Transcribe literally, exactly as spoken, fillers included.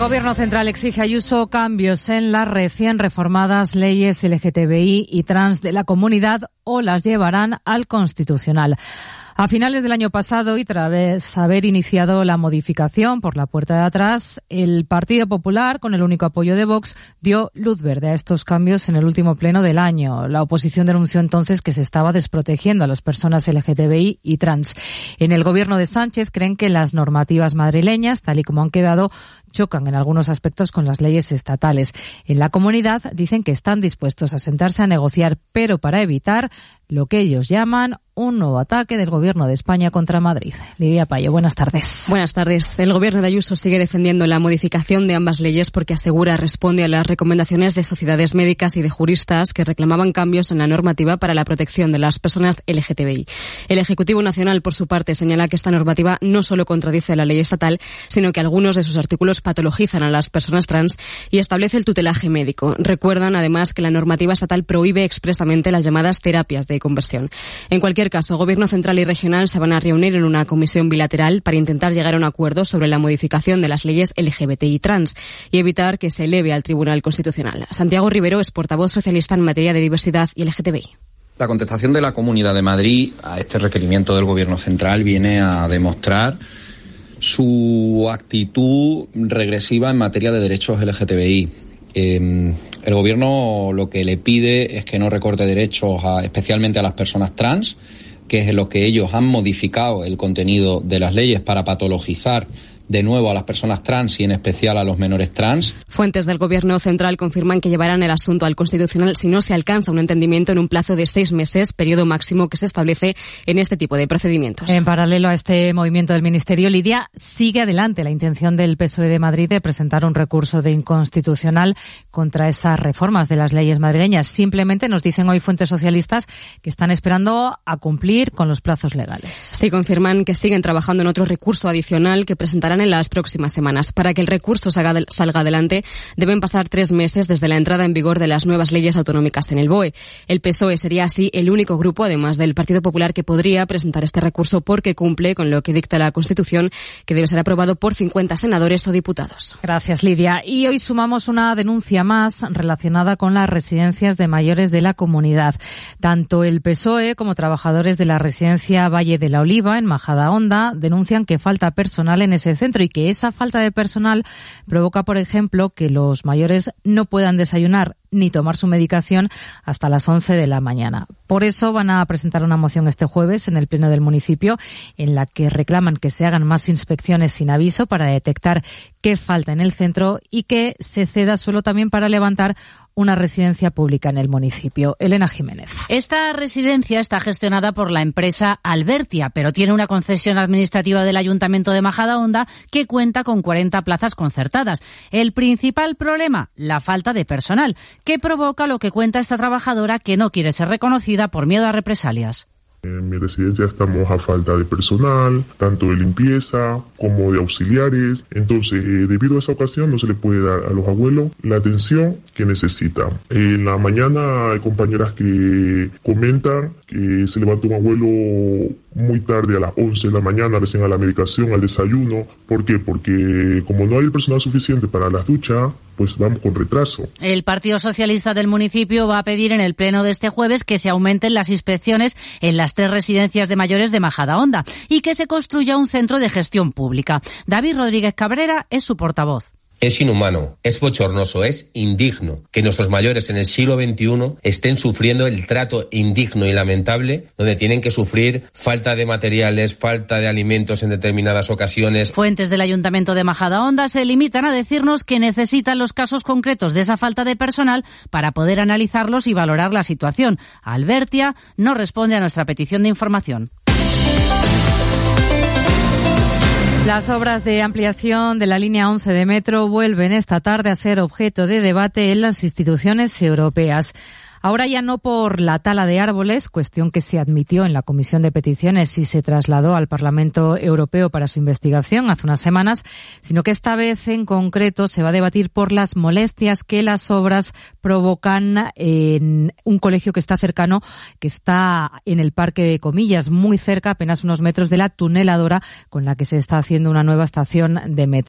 Gobierno central exige a Ayuso cambios en las recién reformadas leyes L G T B I y trans de la comunidad o las llevarán al Constitucional. A finales del año pasado y tras haber iniciado la modificación por la puerta de atrás, el Partido Popular, con el único apoyo de Vox, dio luz verde a estos cambios en el último pleno del año. La oposición denunció entonces que se estaba desprotegiendo a las personas L G T B I y trans. En el gobierno de Sánchez creen que las normativas madrileñas, tal y como han quedado, chocan en algunos aspectos con las leyes estatales. En la comunidad dicen que están dispuestos a sentarse a negociar, pero para evitar lo que ellos llaman un nuevo ataque del Gobierno de España contra Madrid. Lidia Payo, buenas tardes. Buenas tardes. El Gobierno de Ayuso sigue defendiendo la modificación de ambas leyes porque asegura responde a las recomendaciones de sociedades médicas y de juristas que reclamaban cambios en la normativa para la protección de las personas L G T B I. El Ejecutivo Nacional, por su parte, señala que esta normativa no solo contradice la ley estatal, sino que algunos de sus artículos patologizan a las personas trans y establece el tutelaje médico. Recuerdan, además, que la normativa estatal prohíbe expresamente las llamadas terapias de conversión. En cualquier caso, Gobierno central y regional se van a reunir en una comisión bilateral para intentar llegar a un acuerdo sobre la modificación de las leyes L G B T I trans y evitar que se eleve al Tribunal Constitucional. Santiago Rivero es portavoz socialista en materia de diversidad y L G T B I. La contestación de la Comunidad de Madrid a este requerimiento del Gobierno central viene a demostrar su actitud regresiva en materia de derechos L G T B I. Eh, el Gobierno lo que le pide es que no recorte derechos a, especialmente a las personas trans, que es en lo que ellos han modificado el contenido de las leyes para patologizar de nuevo a las personas trans y en especial a los menores trans. Fuentes del Gobierno central confirman que llevarán el asunto al Constitucional si no se alcanza un entendimiento en un plazo de seis meses, periodo máximo que se establece en este tipo de procedimientos. En paralelo a este movimiento del Ministerio, Lidia, sigue adelante la intención del P S O E de Madrid de presentar un recurso de inconstitucional contra esas reformas de las leyes madrileñas. Simplemente nos dicen hoy fuentes socialistas que están esperando a cumplir con los plazos legales. Sí, confirman que siguen trabajando en otro recurso adicional que presentarán en las próximas semanas. Para que el recurso salga, salga adelante, deben pasar tres meses desde la entrada en vigor de las nuevas leyes autonómicas en el B O E. El P S O E sería así el único grupo, además del Partido Popular, que podría presentar este recurso porque cumple con lo que dicta la Constitución, que debe ser aprobado por cincuenta senadores o diputados. Gracias, Lidia. Y hoy sumamos una denuncia más relacionada con las residencias de mayores de la comunidad. Tanto el P S O E como trabajadores de la residencia Valle de la Oliva, en Majadahonda, denuncian que falta personal en ese centro y que esa falta de personal provoca, por ejemplo, que los mayores no puedan desayunar ni tomar su medicación hasta las once de la mañana. Por eso van a presentar una moción este jueves en el Pleno del municipio en la que reclaman que se hagan más inspecciones sin aviso para detectar qué falta en el centro y que se ceda suelo también para levantar una residencia pública en el municipio. Elena Jiménez. Esta residencia está gestionada por la empresa Albertia, pero tiene una concesión administrativa del Ayuntamiento de Majadahonda que cuenta con cuarenta plazas concertadas. El principal problema, la falta de personal, que provoca lo que cuenta esta trabajadora, que no quiere ser reconocida por miedo a represalias. En mi residencia estamos a falta de personal, tanto de limpieza como de auxiliares. Entonces, eh, debido a esa ocasión, no se le puede dar a los abuelos la atención que necesitan. En la mañana hay compañeras que comentan que se levanta un abuelo muy tarde, a las once de la mañana, recién a la medicación, al desayuno. ¿Por qué? Porque como no hay el personal suficiente para las duchas, pues vamos con retraso. El Partido Socialista del municipio va a pedir en el pleno de este jueves que se aumenten las inspecciones en las tres residencias de mayores de Majadahonda y que se construya un centro de gestión pública. David Rodríguez Cabrera es su portavoz. Es inhumano, es bochornoso, es indigno que nuestros mayores en el siglo veintiuno estén sufriendo el trato indigno y lamentable donde tienen que sufrir falta de materiales, falta de alimentos en determinadas ocasiones. Fuentes del Ayuntamiento de Majadahonda se limitan a decirnos que necesitan los casos concretos de esa falta de personal para poder analizarlos y valorar la situación. Albertia no responde a nuestra petición de información. Las obras de ampliación de la línea once de metro vuelven esta tarde a ser objeto de debate en las instituciones europeas. Ahora ya no por la tala de árboles, cuestión que se admitió en la Comisión de Peticiones y se trasladó al Parlamento Europeo para su investigación hace unas semanas, sino que esta vez en concreto se va a debatir por las molestias que las obras provocan en un colegio que está cercano, que está en el Parque de Comillas, muy cerca, apenas unos metros de la tuneladora con la que se está haciendo una nueva estación de metro.